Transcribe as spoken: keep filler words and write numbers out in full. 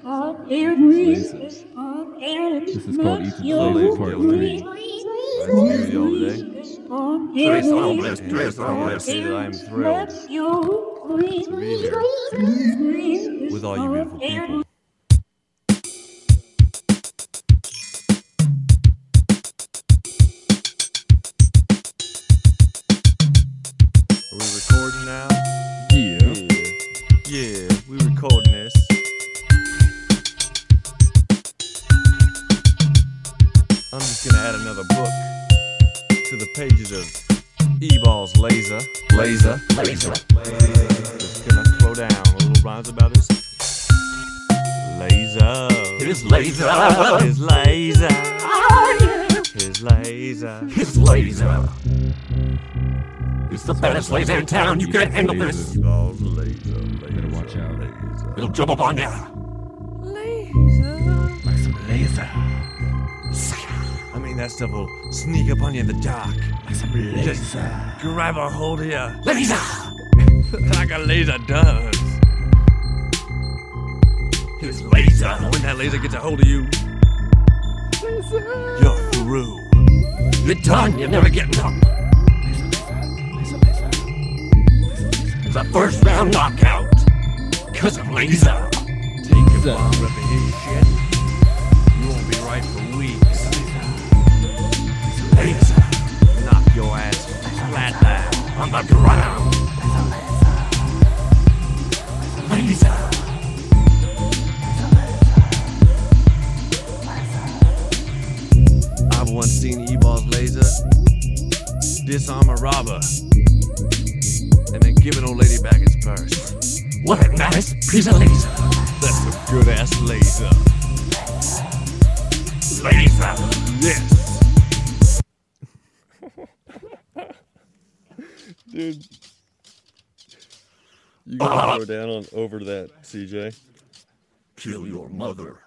This is called Ethan's Laser Part three. Nice to meet you all today. Tres hombres, tres hombres. Say that I am thrilled to be here with all you beautiful people. Are we recording now? Yeah. Yeah, yeah, we recording this. I'm just gonna add another book to the pages of E-Ball's Laser. Laser, laser. Just gonna throw down a little rhymes about his laser. His laser. His laser. His laser. His laser. It's the baddest laser in town. You can't handle this. E-Ball's laser. Better watch out. Laser. It'll jump up on ya. Laser. Like some laser. I mean, that stuff will sneak up on you in the dark. Like some Just grab a hold of you Laser. like a laser does. His laser. When that laser gets a hold of you, you're through. You're done. You're never getting up. It's a first round knockout. Cause of laser. Take a bomb up in his shit. You won't be right for weeks. Laser. Knock your ass flat down. On the ground. Laser. I've once seen E-Ball's laser disarm a robber and then give an old lady back his purse. What a nice piece of laser. That's a good ass laser. Laser. Yes. Dude, you gotta throw down on over that, C J. Kill your mother.